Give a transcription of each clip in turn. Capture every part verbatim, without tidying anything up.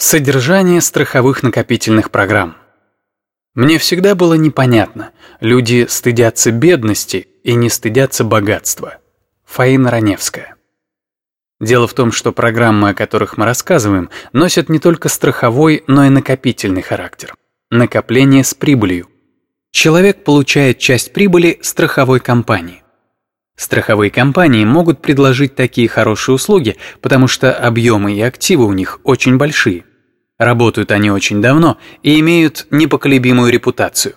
Содержание страховых накопительных программ. Мне всегда было непонятно, люди стыдятся бедности и не стыдятся богатства. Фаина Раневская. Дело в том, что программы, о которых мы рассказываем, носят не только страховой, но и накопительный характер. Накопление с прибылью. Человек получает часть прибыли страховой компании. Страховые компании могут предложить такие хорошие услуги, потому что объемы и активы у них очень большие. Работают они очень давно и имеют непоколебимую репутацию.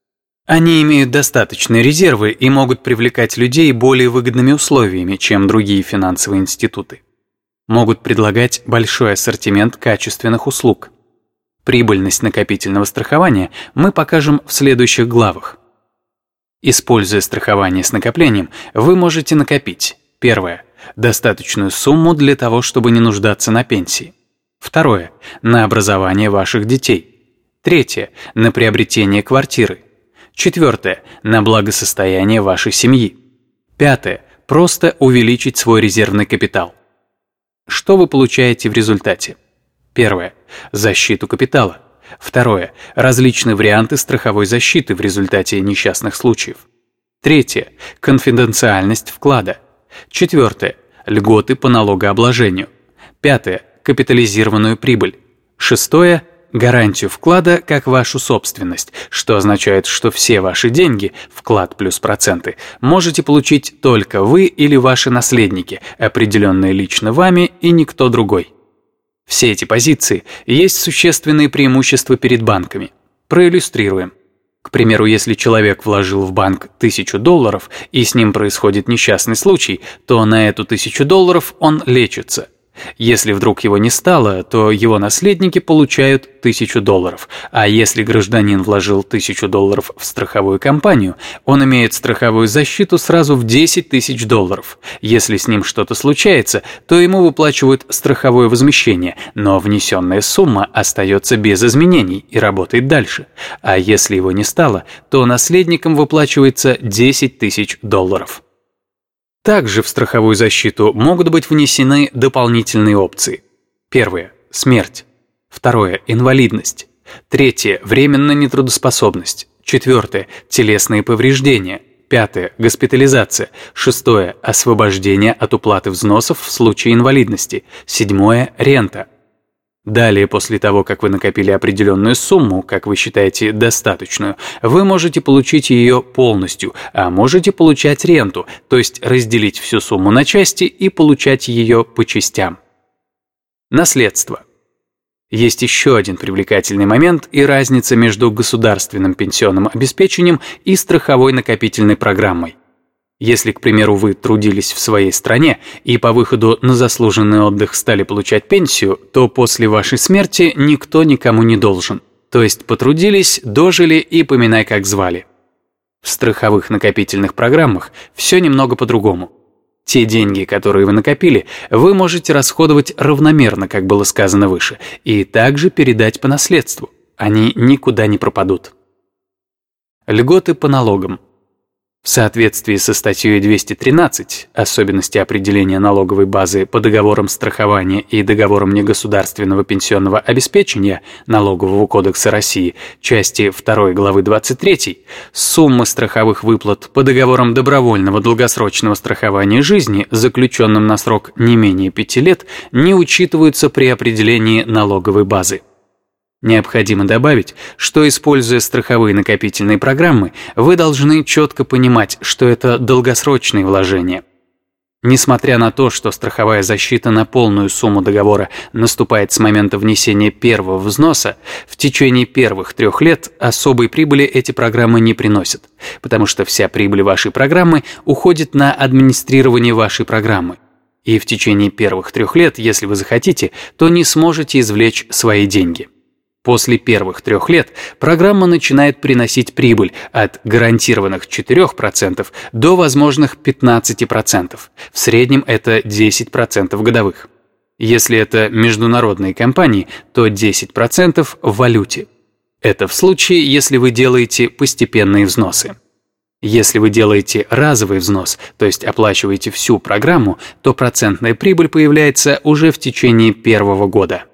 Они имеют достаточные резервы и могут привлекать людей более выгодными условиями, чем другие финансовые институты. Могут предлагать большой ассортимент качественных услуг. Прибыльность накопительного страхования мы покажем в следующих главах. Используя страхование с накоплением, вы можете накопить: первое – достаточную сумму для того, чтобы не нуждаться на пенсии. Второе – на образование ваших детей. Третье – на приобретение квартиры. Четвертое – на благосостояние вашей семьи. Пятое – просто увеличить свой резервный капитал. Что вы получаете в результате? Первое – защиту капитала. Второе – различные варианты страховой защиты в результате несчастных случаев. Третье – конфиденциальность вклада. Четвертое – льготы по налогообложению. Пятое – капитализированную прибыль. Шестое – гарантию вклада как вашу собственность, что означает, что все ваши деньги, вклад плюс проценты, можете получить только вы или ваши наследники, определенные лично вами и никто другой. Все эти позиции есть существенные преимущества перед банками. Проиллюстрируем. К примеру, если человек вложил в банк тысячу долларов и с ним происходит несчастный случай, то на эту тысячу долларов он лечится. Если вдруг его не стало, то его наследники получают тысячу долларов, а если гражданин вложил тысячу долларов в страховую компанию, он имеет страховую защиту сразу в десять тысяч долларов. Если с ним что-то случается, то ему выплачивают страховое возмещение, но внесенная сумма остается без изменений и работает дальше. А если его не стало, то наследникам выплачивается десять тысяч долларов. Также в страховую защиту могут быть внесены дополнительные опции. Первое – смерть. Второе – инвалидность. Третье – временная нетрудоспособность. Четвертое – телесные повреждения. Пятое – госпитализация. Шестое – освобождение от уплаты взносов в случае инвалидности. Седьмое – рента. Далее, после того, как вы накопили определенную сумму, как вы считаете достаточную, вы можете получить ее полностью, а можете получать ренту, то есть разделить всю сумму на части и получать ее по частям. Наследство. Есть еще один привлекательный момент и разница между государственным пенсионным обеспечением и страховой накопительной программой. Если, к примеру, вы трудились в своей стране и по выходу на заслуженный отдых стали получать пенсию, то после вашей смерти никто никому не должен. То есть потрудились, дожили и поминай, как звали. В страховых накопительных программах все немного по-другому. Те деньги, которые вы накопили, вы можете расходовать равномерно, как было сказано выше, и также передать по наследству. Они никуда не пропадут. Льготы по налогам. В соответствии со статьей двести тринадцать «Особенности определения налоговой базы по договорам страхования и договорам негосударственного пенсионного обеспечения Налогового кодекса России», части второй главы двадцать третьей, суммы страховых выплат по договорам добровольного долгосрочного страхования жизни, заключенным на срок не менее пяти лет, не учитываются при определении налоговой базы. Необходимо добавить, что, используя страховые накопительные программы, вы должны четко понимать, что это долгосрочные вложения. Несмотря на то, что страховая защита на полную сумму договора наступает с момента внесения первого взноса, в течение первых трех лет особой прибыли эти программы не приносят, потому что вся прибыль вашей программы уходит на администрирование вашей программы. И в течение первых трех лет, если вы захотите, то не сможете извлечь свои деньги. После первых трех лет программа начинает приносить прибыль от гарантированных четырёх процентов до возможных пятнадцати процентов. В среднем это десять процентов годовых. Если это международные компании, то десять процентов в валюте. Это в случае, если вы делаете постепенные взносы. Если вы делаете разовый взнос, то есть оплачиваете всю программу, то процентная прибыль появляется уже в течение первого года.